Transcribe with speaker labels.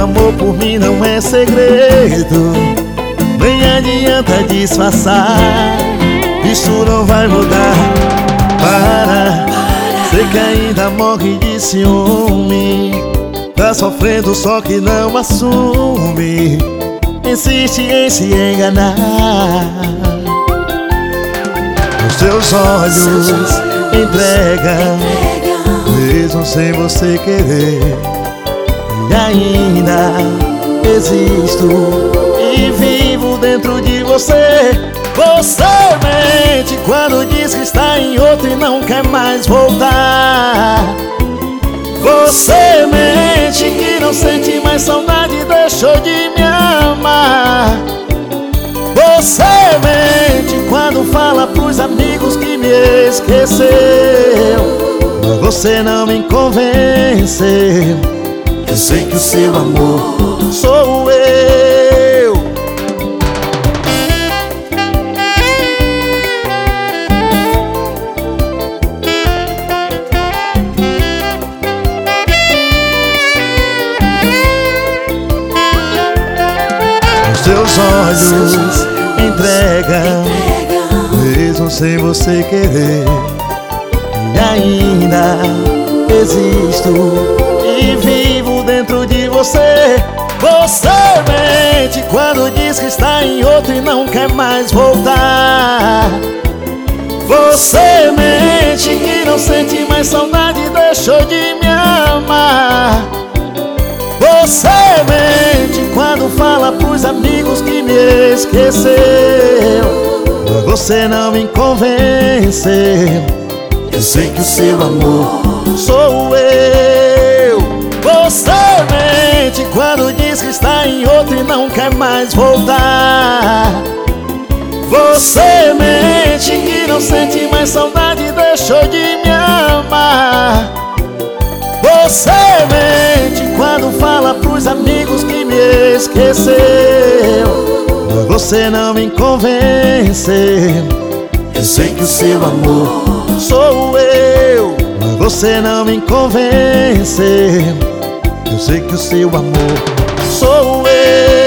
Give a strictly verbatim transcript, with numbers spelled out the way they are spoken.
Speaker 1: amor por mim não é segredo, nem adianta disfarçar, isso não vai mudar. Para, sei que ainda morre de ciúme, tá sofrendo só que não assume, insiste em se enganar. Os seus olhos entregam, mesmo sem você querer. E ainda existo e vivo dentro de você. Você mente quando diz que está em outro e não quer mais voltar. Você mente que não sente mais saudade e deixou de me amar. Você mente quando fala pros amigos que me esqueceu. Mas você não me convence, eu sei que o seu amor sou eu. Os seus olhos entregam, mesmo sem você querer. E ainda existo e vivo dentro de você. Você mente quando diz que está em outro e não quer mais voltar. Você mente que não sente mais saudade e deixou de me amar. Você mente quando fala pros amigos que me esqueceu. Mas você não me convence, eu sei que o seu amor sou eu. Você mente quando diz que está em outro e não quer mais voltar. Você mente que não sente mais saudade e deixou de me amar. Você mente quando fala pros amigos que me esqueceu. Mas você não me convence, eu sei que o seu amor sou eu. Mas você não me convence, eu sei que o seu amor sou eu.